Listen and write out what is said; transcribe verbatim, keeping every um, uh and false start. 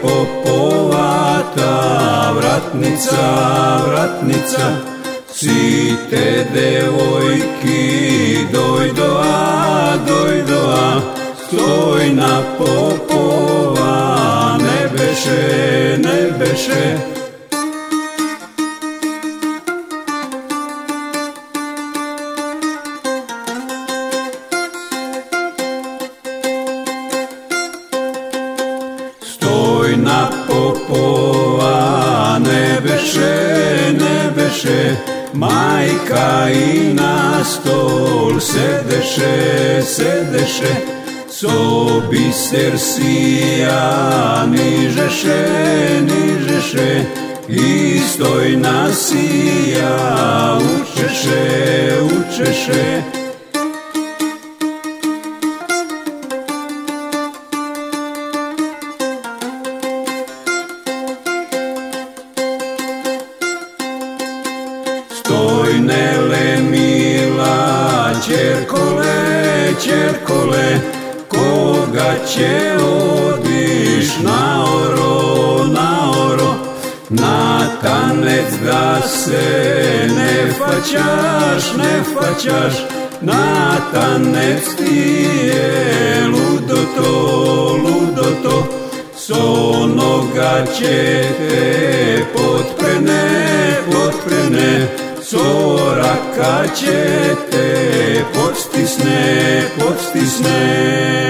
popovata vratnica, vratnica, site devojki, dojdoa, dojdoa, stojna popova, ne beše, ne beše. Stojna popova, ne beše, ne beše, majka i na stol sedeše, sedeše, so biser sija, nižeše, nižeše, i stojna sija, učeše, učeše. Stojnele mila, ćerkole, ćerkole, koga će odiš na oro, na oro, na tanec da se ne faćaš, ne faćaš, na tanec ti je ludo to, ludo to, so noga će te potprene, potprene, so raka će te podstisne, podstisne.